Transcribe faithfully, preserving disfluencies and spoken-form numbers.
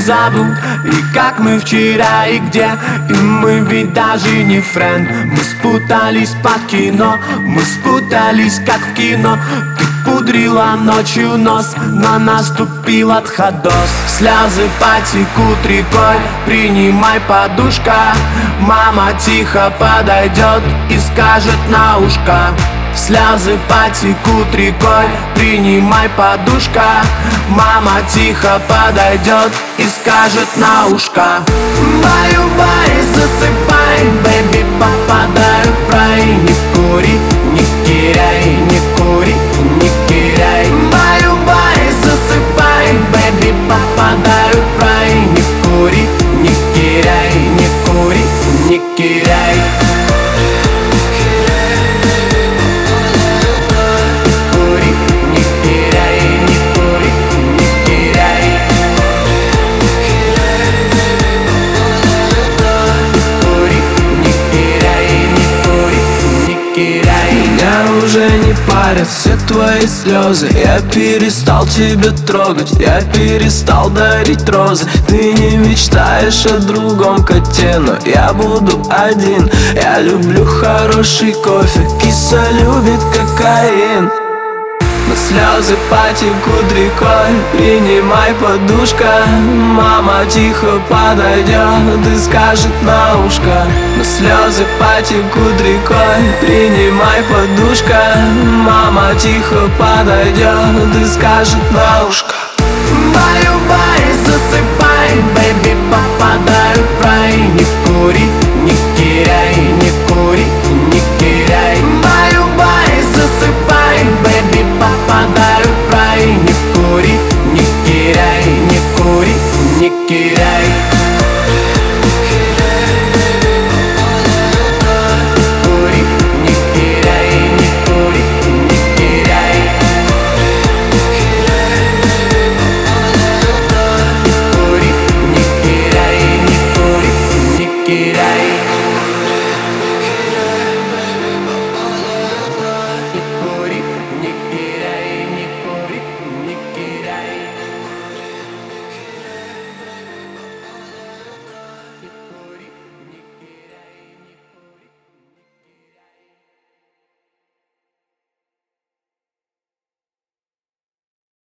забыл, и как мы вчера, и где. И мы ведь даже не френд. Мы спутались под кино, мы спутались как в кино. Ты пудрила ночью нос, но наступил отходос. Слезы потекут рекой, принимай, подушка. Мама тихо подойдет и скажет на ушко. Слезы потекут рекой, принимай, подушка. Мама тихо подойдет и скажет на ушко. Баю-бай, засыпай, бэби, попадаю в рай. Не кури, не киряй, не кури, не киряй. Баю-бай, засыпай, бэби, попадаю в рай. Не кури, не киряй, не кури, не киряй. Меня уже не парят все твои слезы. Я перестал тебя трогать, я перестал дарить розы. Ты не мечтаешь о другом коте, но я буду один. Я люблю хороший кофе, киса любит кокаин. Но слезы потекут рекой, принимай, подушка. Мама тихо подойдет и скажет на ушко. Но слезы потекут рекой, принимай, подушка. Мама тихо подойдет и скажет на ушко. Баю-бай, засыпай, бэби, попадаю в рай.